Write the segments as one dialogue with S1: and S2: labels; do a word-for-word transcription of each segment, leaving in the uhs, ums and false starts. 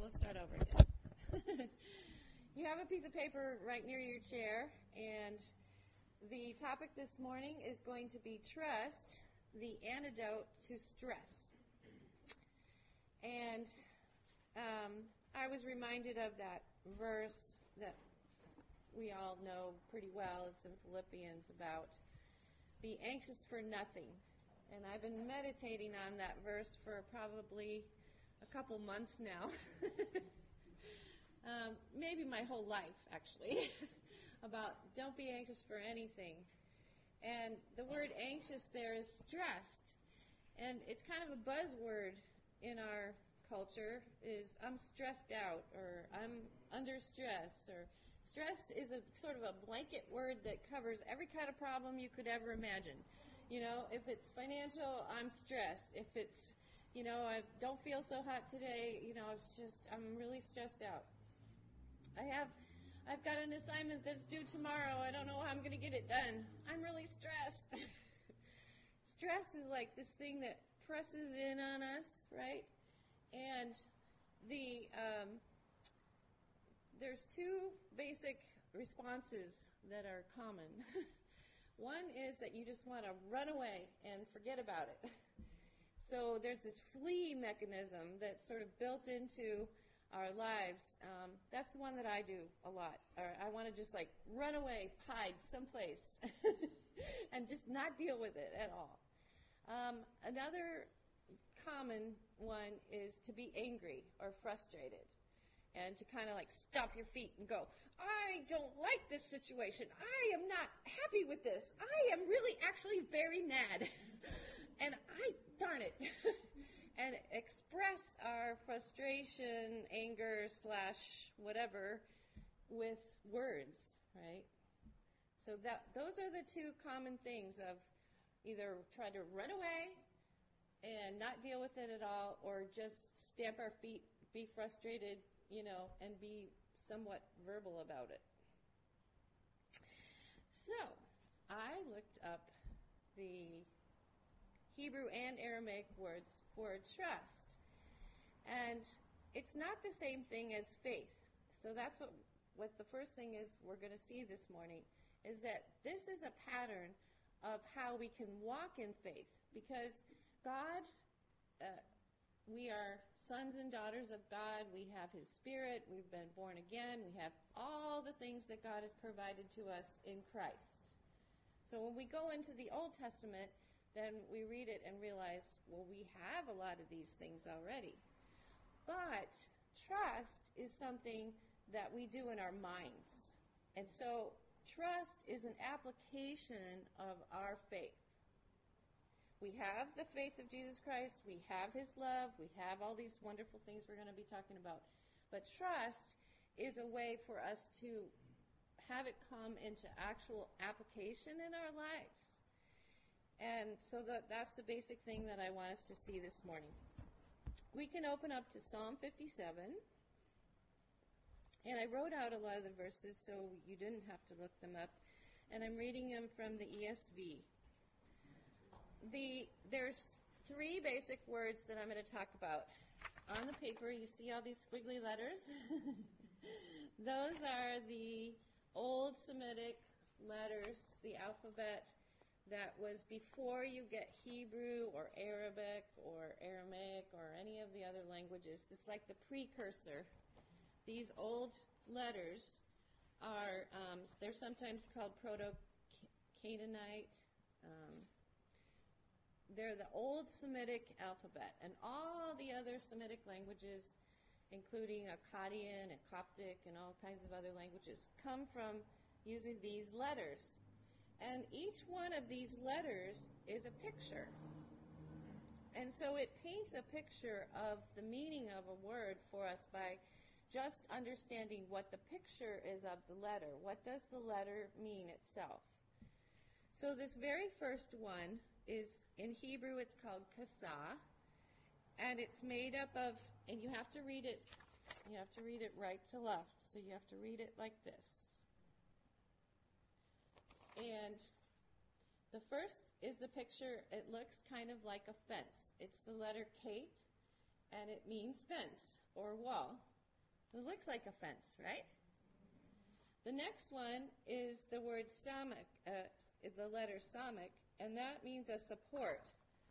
S1: we'll start over again. You have a piece of paper right near your chair, and the topic this morning is going to be trust, the antidote to stress. And um, I was reminded of that verse that we all know pretty well. It's in Philippians about be anxious for nothing. And I've been meditating on that verse for probably a couple months now. um, maybe my whole life, actually, about don't be anxious for anything. And the word anxious there is stressed. And it's kind of a buzzword in our culture, is I'm stressed out, or I'm under stress, or stress is a sort of a blanket word that covers every kind of problem you could ever imagine. You know, if it's financial, I'm stressed. If it's, you know, I don't feel so hot today, you know, it's just, I'm really stressed out. I have, I've got an assignment that's due tomorrow. I don't know how I'm going to get it done. I'm really stressed. Stress is like this thing that presses in on us, right? And the um, there's two basic responses that are common. One is that you just want to run away and forget about it. So there's this flee mechanism that's sort of built into our lives. Um, that's the one that I do a lot. Or I want to just like run away, hide someplace, and just not deal with it at all. Um, another common one is to be angry or frustrated, and to kind of like stomp your feet and go, I don't like this situation. I am not happy with this. I am really actually very mad. And I, darn it. And express our frustration, anger, slash whatever with words, right? So that those are the two common things of either try to run away and not deal with it at all, or just stamp our feet, be frustrated, you know, and be somewhat verbal about it. So, I looked up the Hebrew and Aramaic words for trust, and it's not the same thing as faith. So that's what, what the first thing is we're going to see this morning, is that this is a pattern of how we can walk in faith, because God, uh, we are sons and daughters of God. We have His Spirit. We've been born again. We have all the things that God has provided to us in Christ. So when we go into the Old Testament, then we read it and realize, well, we have a lot of these things already. But trust is something that we do in our minds. And so trust is an application of our faith. We have the faith of Jesus Christ. We have His love. We have all these wonderful things we're going to be talking about. But trust is a way for us to have it come into actual application in our lives. And so that, that's the basic thing that I want us to see this morning. We can open up to Psalm fifty-seven. And I wrote out a lot of the verses so you didn't have to look them up. And I'm reading them from the E S V. The, there's three basic words that I'm going to talk about. On the paper, you see all these squiggly letters? Those are the old Semitic letters, the alphabet that was before you get Hebrew or Arabic or Aramaic or any of the other languages. It's like the precursor. These old letters are, um, they're sometimes called Proto-Canaanite. Um, They're the old Semitic alphabet, and all the other Semitic languages, including Akkadian and Coptic and all kinds of other languages, come from using these letters. And each one of these letters is a picture. And so it paints a picture of the meaning of a word for us by just understanding what the picture is of the letter. What does the letter mean itself? So this very first one is, in Hebrew, it's called kasah, and it's made up of, and you have to read it, you have to read it right to left, so you have to read it like this. And the first is the picture, it looks kind of like a fence. It's the letter Kate, and it means fence or wall. It looks like a fence, right? The next one is the word samak, uh, the letter samak, and that means a support.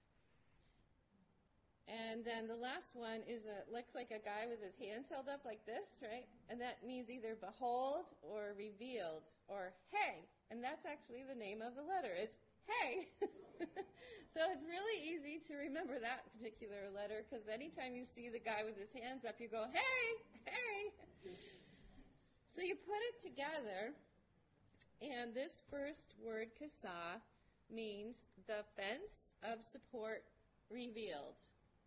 S1: And then the last one is a looks like a guy with his hands held up like this, right? And that means either behold or revealed or hey. And that's actually the name of the letter. It's hey. So it's really easy to remember that particular letter because anytime you see the guy with his hands up, you go, hey, hey. So you put it together, and this first word, kasa, means the fence of support revealed.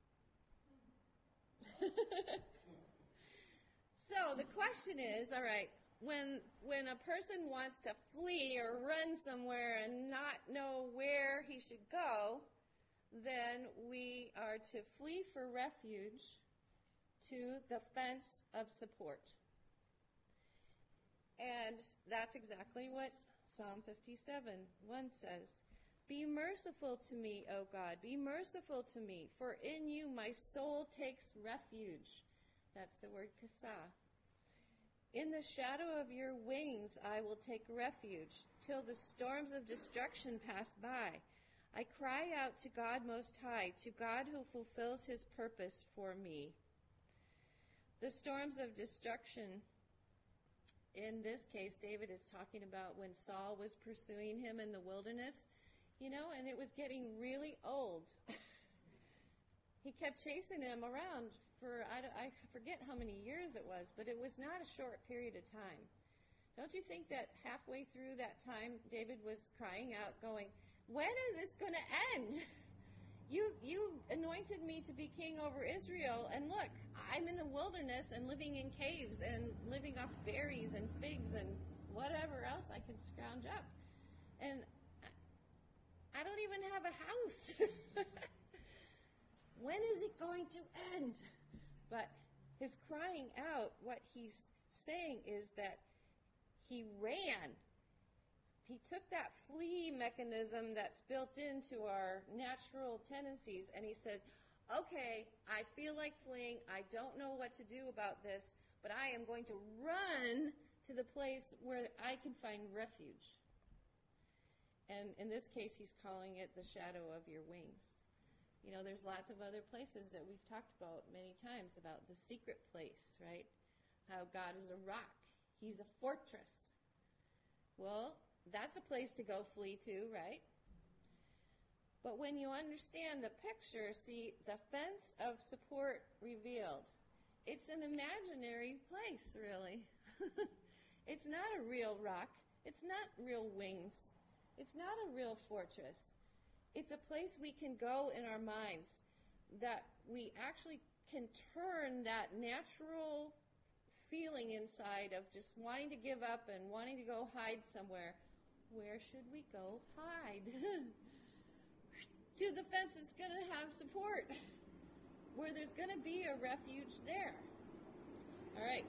S1: So the question is, all right, when when a person wants to flee or run somewhere and not know where he should go, then we are to flee for refuge to the fence of support. And that's exactly what Psalm fifty-seven one says. Be merciful to me, O God. Be merciful to me, for in you my soul takes refuge. That's the word kasa. In the shadow of your wings I will take refuge, till the storms of destruction pass by. I cry out to God Most High, to God who fulfills his purpose for me. The storms of destruction, in this case, David is talking about when Saul was pursuing him in the wilderness, you know, and it was getting really old. He kept chasing him around for, I, I forget how many years it was, but it was not a short period of time. Don't you think that halfway through that time, David was crying out, going, when is this going to end? You, you anointed me to be king over Israel, and look, I'm in the wilderness and living in caves and living off berries and figs and whatever else I can scrounge up. And I don't even have a house. When is it going to end? But his crying out, what he's saying is that he ran. He took that flee mechanism that's built into our natural tendencies, and he said, okay, I feel like fleeing. I don't know what to do about this, but I am going to run to the place where I can find refuge. And in this case, he's calling it the shadow of your wings. You know, there's lots of other places that we've talked about many times about the secret place, right? How God is a rock. He's a fortress. Well, that's a place to go flee to, right? But when you understand the picture, see, the fence of support revealed. It's an imaginary place, really. It's not a real rock. It's not real wings. It's not a real fortress. It's a place we can go in our minds that we actually can turn that natural feeling inside of just wanting to give up and wanting to go hide somewhere. Where should we go hide? To the fence that's going to have support, where there's going to be a refuge there. All right.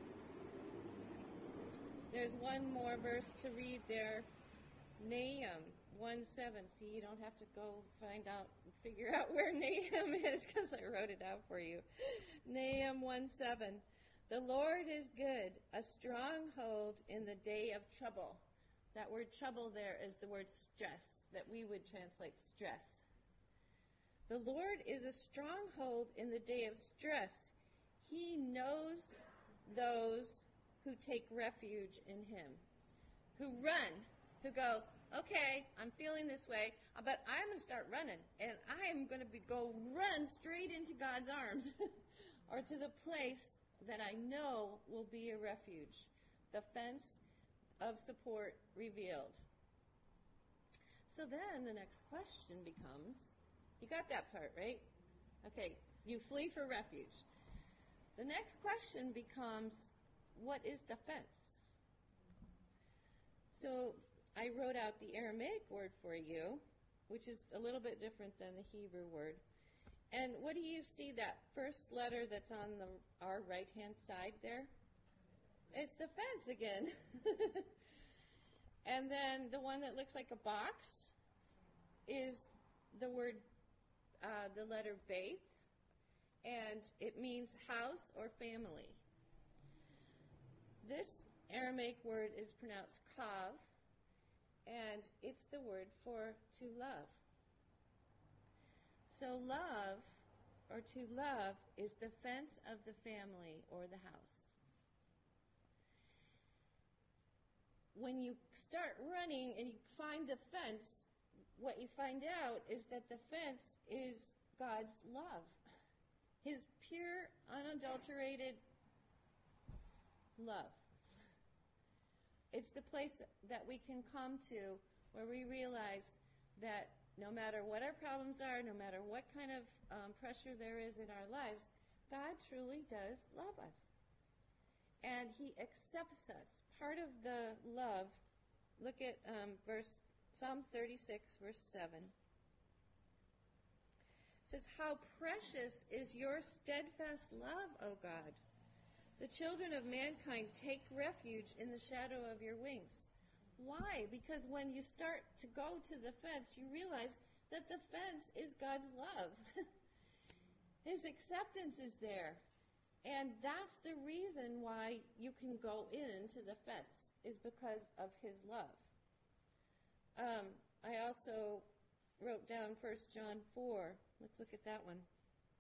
S1: There's one more verse to read there. Nahum one seven. See, you don't have to go find out, figure out where Nahum is because I wrote it out for you. Nahum one seven. The Lord is good, a stronghold in the day of trouble. That word trouble there is the word stress, that we would translate stress. The Lord is a stronghold in the day of stress. He knows those who take refuge in him, who run, who go, okay, I'm feeling this way, but I'm going to start running, and I'm going to be, go run straight into God's arms or to the place that I know will be a refuge, the fence of support revealed. So then the next question becomes, you got that part, right? Okay, you flee for refuge. The next question becomes, what is the fence? So I wrote out the Aramaic word for you, which is a little bit different than the Hebrew word. And what do you see, that first letter that's on the, our right-hand side there? It's the fence again. And then the one that looks like a box is the word, uh, the letter Beit, and it means house or family. This Aramaic word is pronounced kav, and it's the word for to love. So love, or to love, is the fence of the family or the house. When you start running and you find the fence, what you find out is that the fence is God's love. His pure, unadulterated love. It's the place that we can come to where we realize that no matter what our problems are, no matter what kind of um, pressure there is in our lives, God truly does love us. And He accepts us. Part of the love, look at um, verse Psalm thirty-six, verse seven. It says, "How precious is your steadfast love, O God! The children of mankind take refuge in the shadow of your wings." Why? Because when you start to go to the fence, you realize that the fence is God's love. His acceptance is there. And that's the reason why you can go into the fence, is because of His love. Um, I also wrote down First John four. Let's look at that one.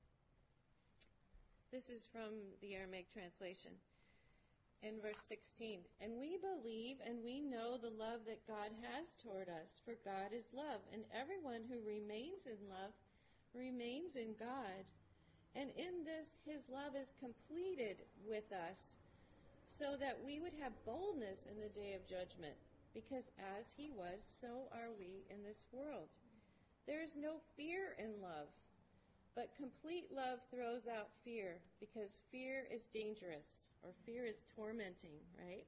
S1: This is from the Aramaic translation. In verse sixteen, "And we believe and we know the love that God has toward us, for God is love, and everyone who remains in love remains in God. And in this His love is completed with us, so that we would have boldness in the day of judgment, because as He was, so are we in this world. There is no fear in love, but complete love throws out fear, because fear is dangerous, or fear is tormenting, right?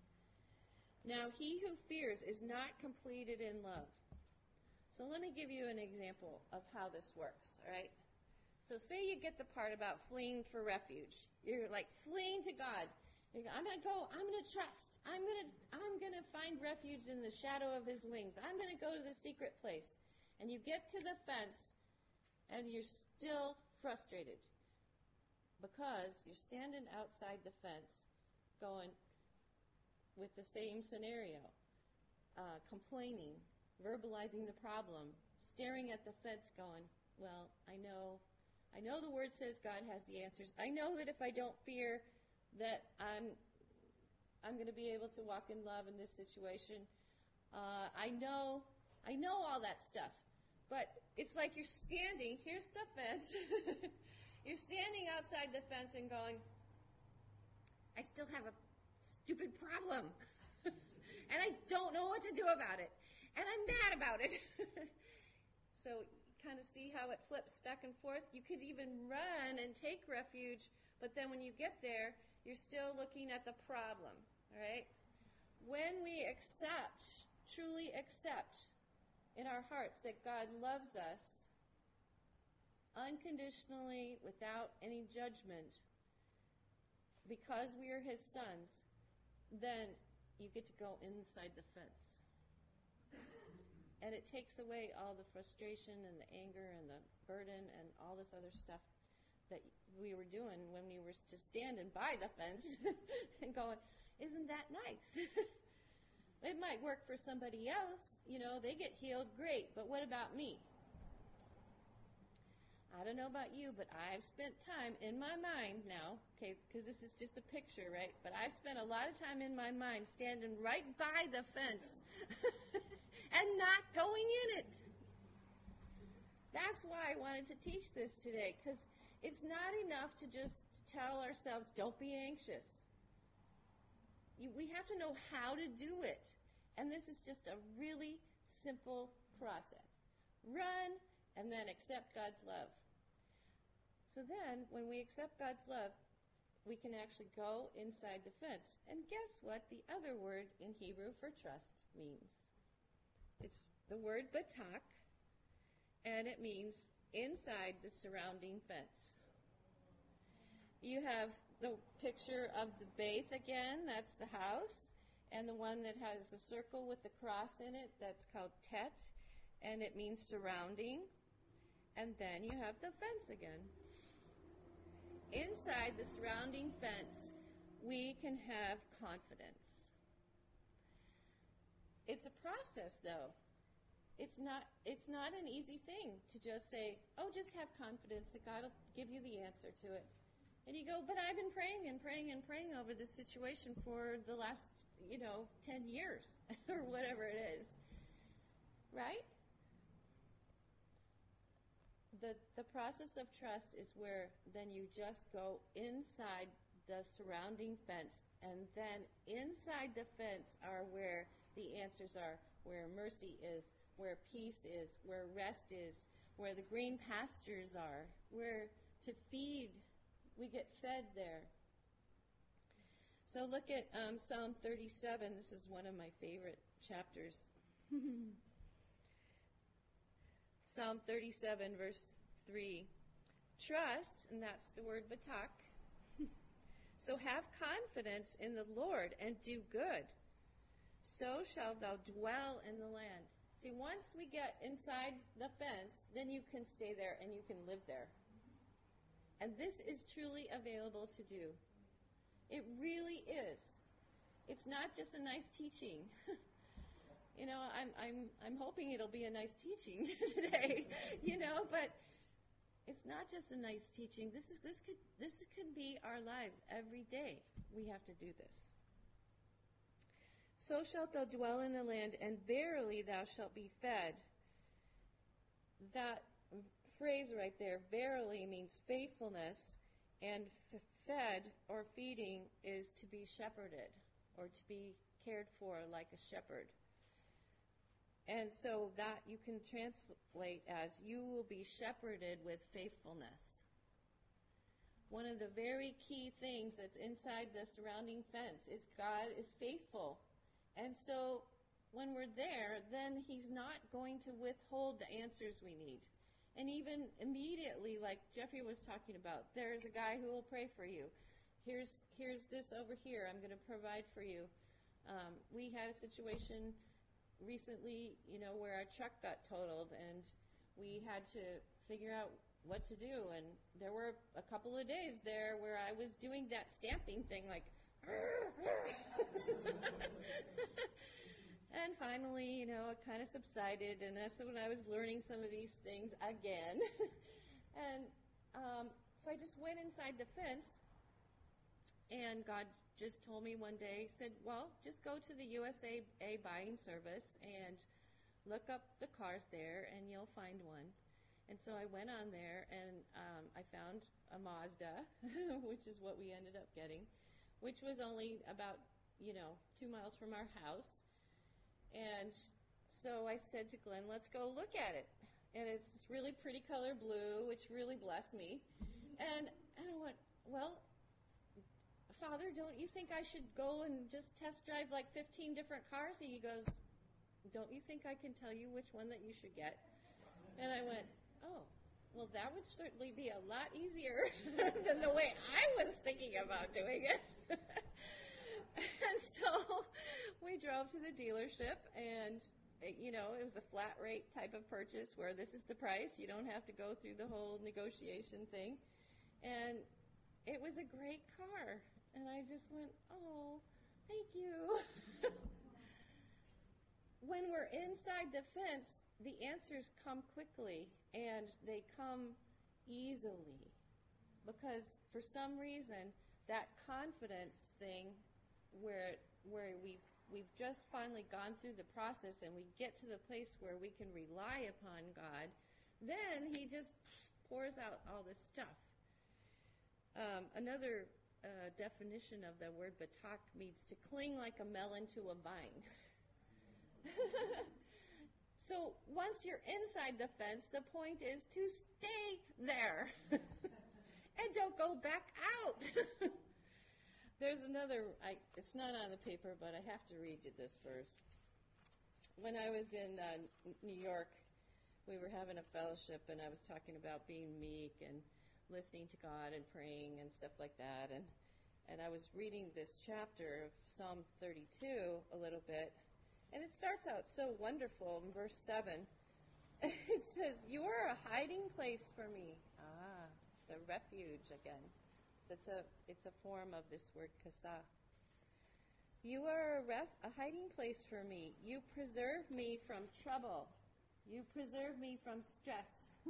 S1: Now, he who fears is not completed in love." So let me give you an example of how this works, all right? So say you get the part about fleeing for refuge. You're like fleeing to God. You're, I'm going to go, I'm going to trust. I'm going to I'm going to find refuge in the shadow of His wings. I'm going to go to the secret place. And you get to the fence, and you're still frustrated because you're standing outside the fence going with the same scenario, uh, complaining, verbalizing the problem, staring at the fence going, well, I know, I know the Word says God has the answers. I know that if I don't fear that I'm, I'm going to be able to walk in love in this situation. Uh, I know, I know all that stuff. But it's like you're standing, here's the fence. You're standing outside the fence and going, I still have a stupid problem. And I don't know what to do about it. And I'm mad about it. So you kind of see how it flips back and forth. You could even run and take refuge, but then when you get there, you're still looking at the problem, all right? When we accept, truly accept, in our hearts that God loves us unconditionally, without any judgment, because we are His sons, then you get to go inside the fence. And it takes away all the frustration and the anger and the burden and all this other stuff that we were doing when we were just standing by the fence and going, isn't that nice? It might work for somebody else. You know, they get healed, great. But what about me? I don't know about you, but I've spent time in my mind now, okay, because this is just a picture, right? But I've spent a lot of time in my mind standing right by the fence and not going in it. That's why I wanted to teach this today, because it's not enough to just tell ourselves, don't be anxious. You, we have to know how to do it. And this is just a really simple process. Run and then accept God's love. So then, when we accept God's love, we can actually go inside the fence. And guess what the other word in Hebrew for trust means? It's the word batak, and it means inside the surrounding fence. You have the picture of the Beit again, that's the house, and the one that has the circle with the cross in it, that's called Tet, and it means surrounding. And then you have the fence again. Inside the surrounding fence, we can have confidence. It's a process, though. It's not, it's not an easy thing to just say, oh, just have confidence that God will give you the answer to it. And you go, but I've been praying and praying and praying over this situation for the last, you know, ten years or whatever it is. Right? The, the process of trust is where then you just go inside the surrounding fence, and then inside the fence are where the answers are, where mercy is, where peace is, where rest is, where the green pastures are, where to feed, we get fed there. So look at um, Psalm thirty-seven. This is one of my favorite chapters. Psalm thirty-seven, verse three. Trust, and that's the word batak. So have confidence in the Lord and do good. So shalt thou dwell in the land. See, once we get inside the fence, then you can stay there and you can live there. And this is truly available to do. It really is. It's not just a nice teaching. You know, I'm I'm I'm hoping it'll be a nice teaching today, you know, but it's not just a nice teaching. This is this could this could be our lives every day. We have to do this. So shalt thou dwell in the land, and verily thou shalt be fed. That phrase right there, verily, means faithfulness, and f- fed or feeding is to be shepherded or to be cared for like a shepherd. And so that you can translate as, you will be shepherded with faithfulness. One of the very key things that's inside the surrounding fence is God is faithful. And so when we're there, then he's not going to withhold the answers we need. And even immediately, like Jeffrey was talking about, there's a guy who will pray for you. Here's here's this over here. I'm going to provide for you. Um, we had a situation recently, you know, where our truck got totaled, and we had to figure out what to do. And there were a couple of days there where I was doing that stamping thing, like, and finally, you know, it kind of subsided, and that's when I was learning some of these things again. And um, so I just went inside the fence, and God just told me one day, said, well, just go to the U S A A buying service and look up the cars there, and you'll find one. And so I went on there, and um, I found a Mazda, which is what we ended up getting, which was only about, you know, two miles from our house. And so I said to Glenn, let's go look at it. And it's this really pretty color blue, which really blessed me. And, and I went, well, Father, don't you think I should go and just test drive like fifteen different cars? And he goes, don't you think I can tell you which one that you should get? And I went, oh, well, that would certainly be a lot easier than the way I was thinking about doing it. And so we drove to the dealership, and, you know, it was a flat rate type of purchase where this is the price. You don't have to go through the whole negotiation thing. And it was a great car. And I just went, oh, thank you. When we're inside the fence, the answers come quickly, and they come easily. Because for some reason, that confidence thing where where we we've just finally gone through the process and we get to the place where we can rely upon God, then he just pours out all this stuff. Um, another uh, definition of the word batak means to cling like a melon to a vine. So once you're inside the fence, the point is to stay there and don't go back out. There's another, I, it's not on the paper, but I have to read you this verse. When I was in uh, New York, we were having a fellowship, and I was talking about being meek and listening to God and praying and stuff like that. And, and I was reading this chapter of Psalm thirty-two a little bit, and it starts out so wonderful in verse seven. It says, you are a hiding place for me. Ah, the refuge again. It It's a, it's a form of this word kasa. You are a, ref, a hiding place for me. You preserve me from trouble. You preserve me from stress.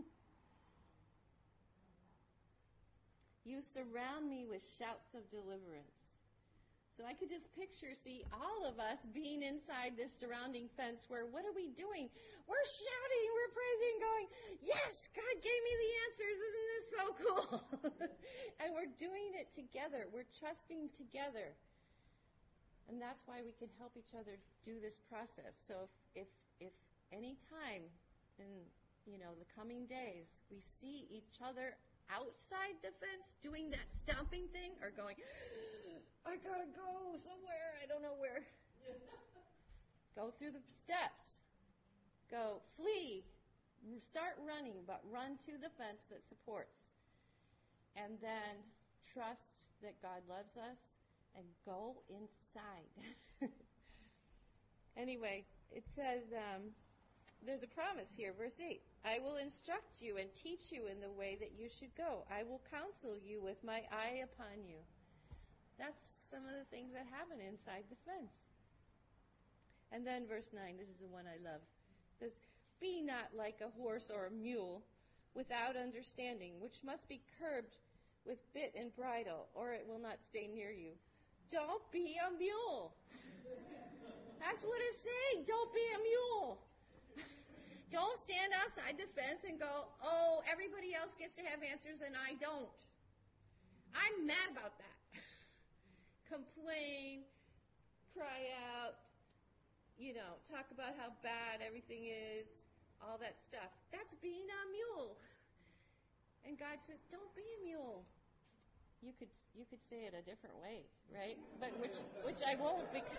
S1: You surround me with shouts of deliverance. So I could just picture, see, all of us being inside this surrounding fence where what are we doing? We're shouting, we're praising, going, yes, God gave me the answers. Isn't this so cool? And we're doing it together. We're trusting together. And that's why we can help each other do this process. So if, if, if any time in, you know, the coming days, we see each other outside the fence doing that stomping thing or going, I gotta go somewhere, I don't know where. Go through the steps. Go, flee, start running, but run to the fence that supports. And then trust that God loves us and go inside. Anyway, it says, um, there's a promise here, verse eight. I will instruct you and teach you in the way that you should go. I will counsel you with my eye upon you. That's some of the things that happen inside the fence. And then verse nine, this is the one I love. It says, be not like a horse or a mule without understanding, which must be curbed with bit and bridle, or it will not stay near you. Don't be a mule. That's what it's saying. Don't be a mule. Don't stand outside the fence and go, oh, everybody else gets to have answers and I don't. I'm mad about that. Complain, cry out, you know, talk about how bad everything is, all that stuff. That's being a mule. And God says, don't be a mule. You could you could say it a different way, right? But which which I won't because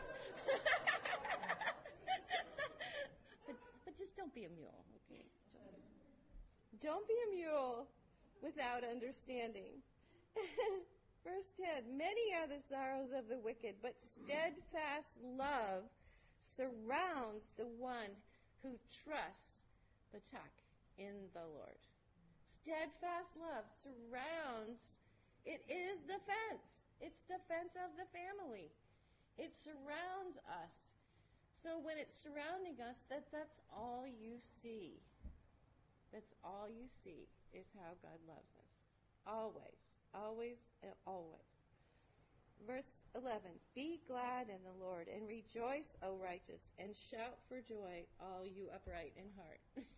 S1: but, but just don't be a mule, okay? Don't be a mule without understanding. Verse ten, many are the sorrows of the wicked, but steadfast love surrounds the one who trusts, Batak, in the Lord. Steadfast love surrounds, it is the fence. It's the fence of the family. It surrounds us. So when it's surrounding us, that, that's all you see. That's all you see is how God loves us. Always. Always and always. Verse eleven, be glad in the Lord and rejoice, O righteous, and shout for joy, all you upright in heart.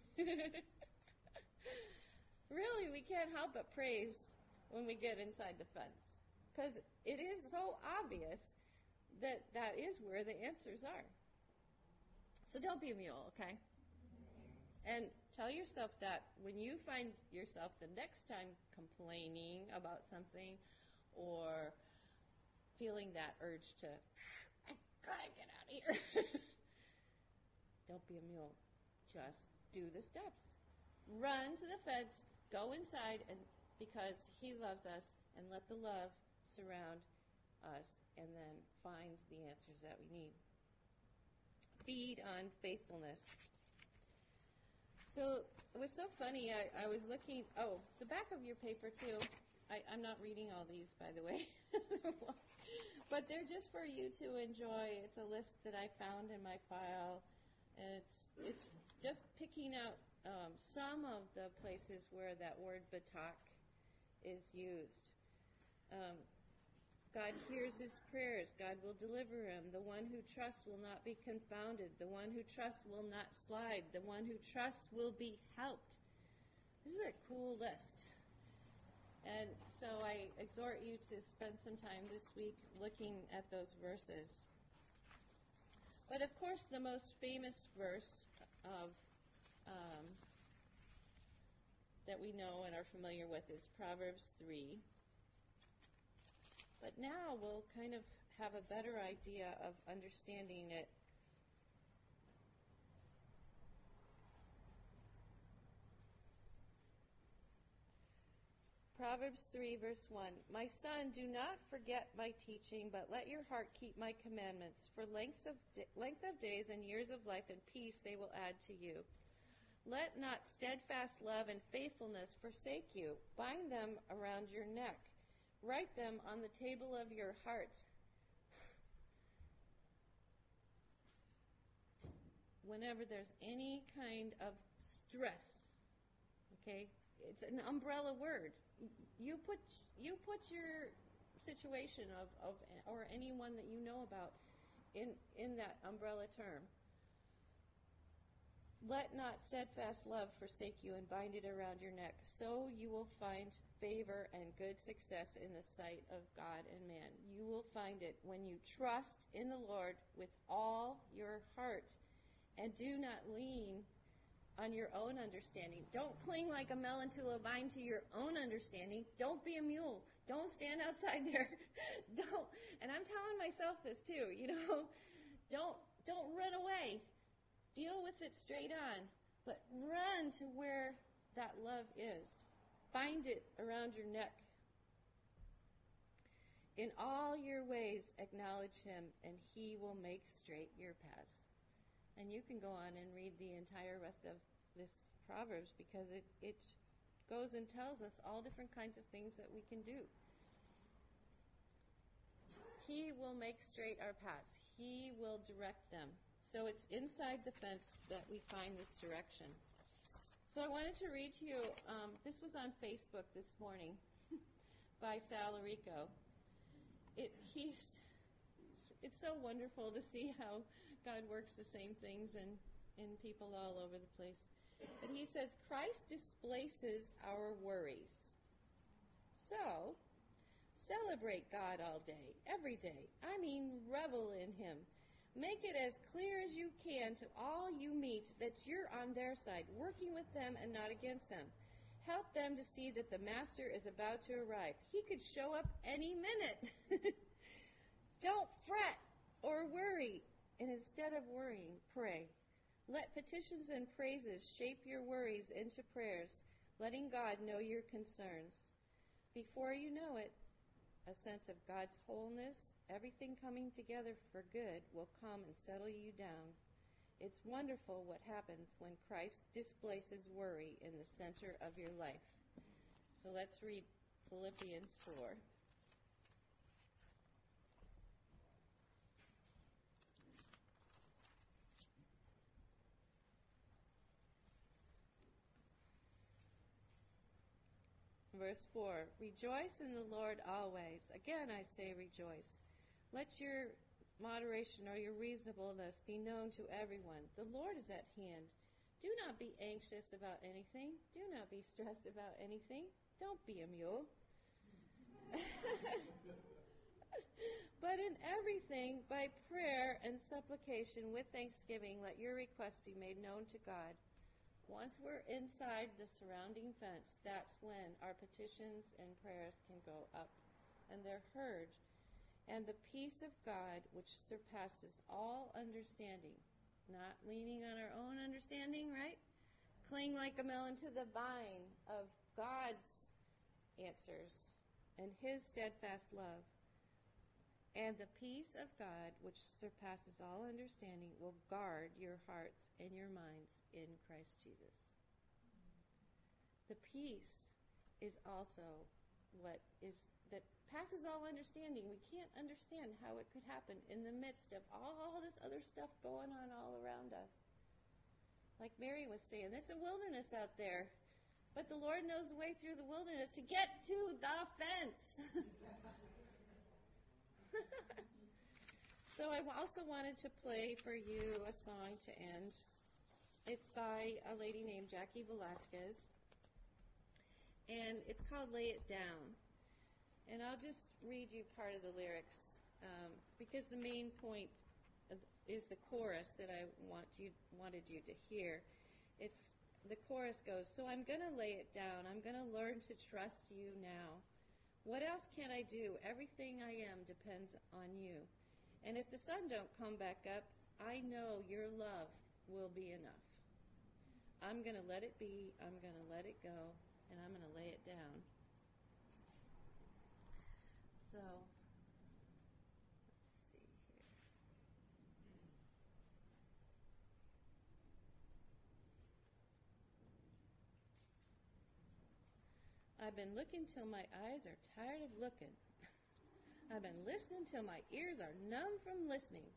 S1: Really, we can't help but praise when we get inside the fence. Because it is so obvious that that is where the answers are. So don't be a mule, okay? And tell yourself that when you find yourself the next time complaining about something or feeling that urge to, I gotta get out of here. Don't be a mule. Just do the steps. Run to the fence, go inside, and because He loves us, and let the love surround us, and then find the answers that we need. Feed on faithfulness. So it was so funny. I, I was looking. Oh, the back of your paper too. I, I'm not reading all these, by the way, but they're just for you to enjoy. It's a list that I found in my file, and it's it's just picking out um, some of the places where that word batak is used. Um, God hears his prayers. God will deliver him. The one who trusts will not be confounded. The one who trusts will not slide. The one who trusts will be helped. This is a cool list. And so I exhort you to spend some time this week looking at those verses. But of course, the most famous verse of um, that we know and are familiar with is Proverbs three. But now we'll kind of have a better idea of understanding it. Proverbs three, verse one. My son, do not forget my teaching, but let your heart keep my commandments. For length of, di- length of days and years of life and peace they will add to you. Let not steadfast love and faithfulness forsake you. Bind them around your neck. write them on the table of your heart. Whenever there's any kind of stress, okay, it's an umbrella word. You put you put your situation of, of or anyone that you know about in in that umbrella term. Let not steadfast love forsake you, and bind it around your neck. So you will find favor and good success in the sight of God and man. You will find it when you trust in the Lord with all your heart, and do not lean on your own understanding. Don't cling like a melon to a vine to your own understanding. Don't be a mule. Don't stand outside there. Don't. And I'm telling myself this too. You know, don't don't run away. Deal with it straight on, but run to where that love is. Bind it around your neck. In all your ways, acknowledge him, and he will make straight your paths. And you can go on and read the entire rest of this Proverbs, because it, it goes and tells us all different kinds of things that we can do. He will make straight our paths. He will direct them. So it's inside the fence that we find this direction. So I wanted to read to you, um, this was on Facebook this morning by Sal Arico. It, he's, it's so wonderful to see how God works the same things in, in people all over the place. But he says, Christ displaces our worries. So, celebrate God all day, every day. I mean, revel in him. Make it as clear as you can to all you meet that you're on their side, working with them and not against them. Help them to see that the Master is about to arrive. He could show up any minute. Don't fret or worry, and instead of worrying, pray. Let petitions and praises shape your worries into prayers, letting God know your concerns. Before you know it, a sense of God's wholeness, everything coming together for good, will come and settle you down. It's wonderful what happens when Christ displaces worry in the center of your life. So let's read Philippians four. Verse four, rejoice in the Lord always. Again, I say rejoice. Let your moderation or your reasonableness be known to everyone. The Lord is at hand. Do not be anxious about anything. Do not be stressed about anything. Don't be a mule. But in everything, by prayer and supplication with thanksgiving, let your requests be made known to God. Once we're inside the surrounding fence, that's when our petitions and prayers can go up, and they're heard. And the peace of God, which surpasses all understanding, not leaning on our own understanding, right? Cling like a melon to the vine of God's answers and his steadfast love. And the peace of God, which surpasses all understanding, will guard your hearts and your minds in Christ Jesus. The peace is also what is that passes all understanding. We can't understand how it could happen in the midst of all this other stuff going on all around us. Like Mary was saying, it's a wilderness out there, but the Lord knows the way through the wilderness to get to the fence. So I also wanted to play for you a song to end. It's by a lady named Jackie Velasquez, and it's called Lay It Down. And I'll just read you part of the lyrics, um, because the main point is the chorus that I want you wanted you to hear. It's the chorus goes, so I'm going to lay it down. I'm going to learn to trust you now. What else can I do? Everything I am depends on you. And if the sun don't come back up, I know your love will be enough. I'm going to let it be. I'm going to let it go. And I'm going to lay it down. So, let's see here. I've been looking till my eyes are tired of looking. I've been listening till my ears are numb from listening.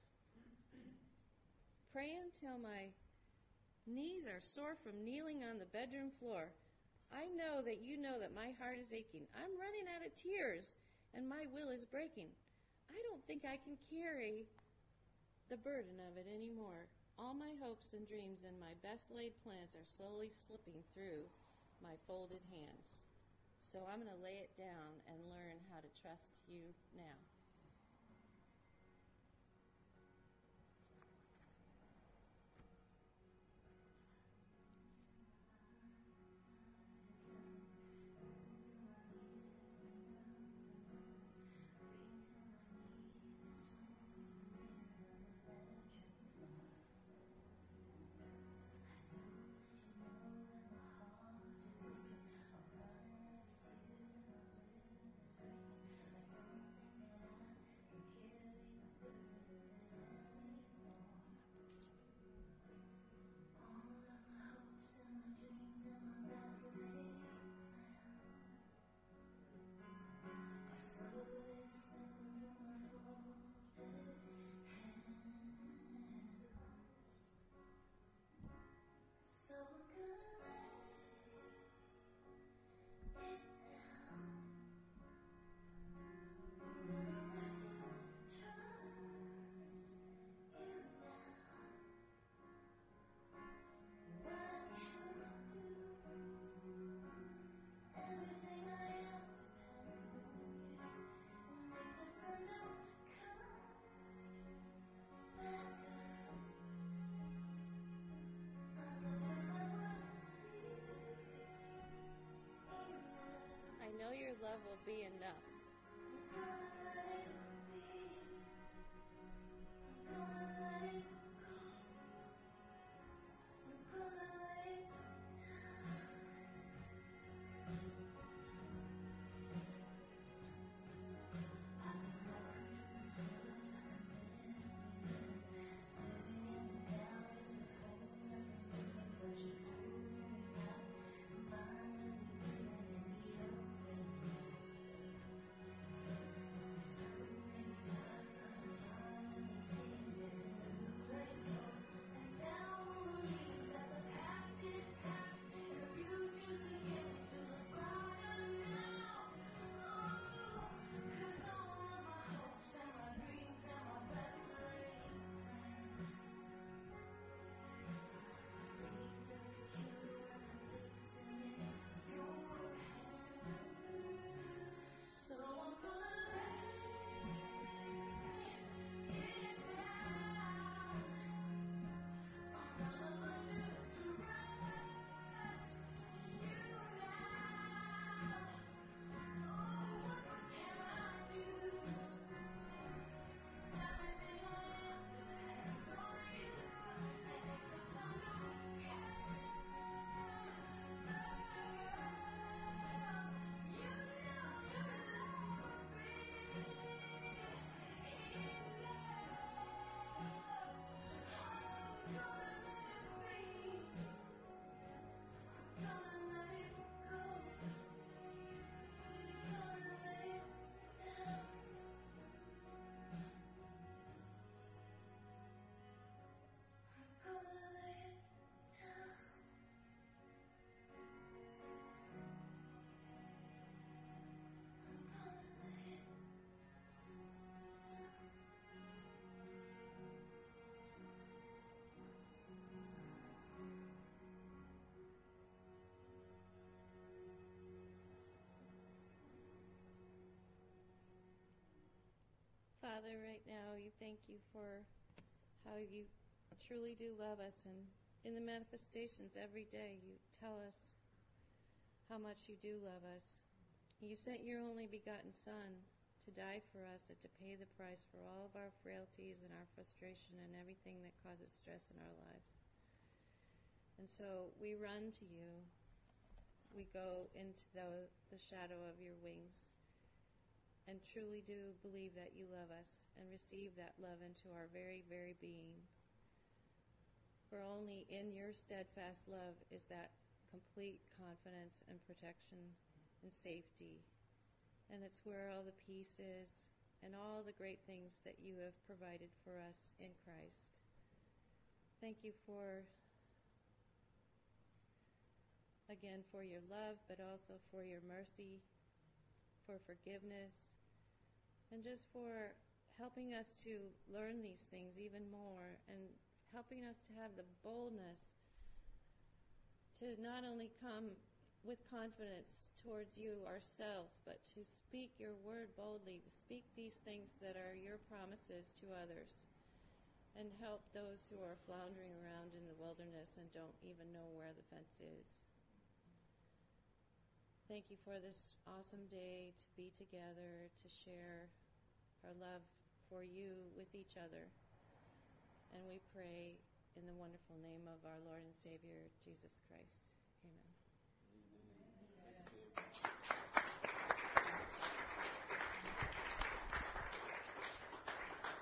S1: Praying till my knees are sore from kneeling on the bedroom floor. I know that you know that my heart is aching. I'm running out of tears, and my will is breaking. I don't think I can carry the burden of it anymore. All my hopes and dreams and my best laid plans are slowly slipping through my folded hands. So I'm going to lay it down and learn how to trust you now. I know your love will be enough. Father, right now, you thank you for how you truly do love us. And in the manifestations every day, you tell us how much you do love us. You sent your only begotten Son to die for us and to pay the price for all of our frailties and our frustration and everything that causes stress in our lives. And so we run to you. We go into the, the shadow of your wings and truly do believe that you love us and receive that love into our very, very being. For only in your steadfast love is that complete confidence and protection and safety. And it's where all the peace is and all the great things that you have provided for us in Christ. Thank you for, again, for your love, but also for your mercy, for forgiveness, and just for helping us to learn these things even more and helping us to have the boldness to not only come with confidence towards you ourselves, but to speak your word boldly, speak these things that are your promises to others, and help those who are floundering around in the wilderness and don't even know where the fence is. Thank you for this awesome day to be together, to share our love for you with each other. And we pray in the wonderful name of our Lord and Savior, Jesus Christ.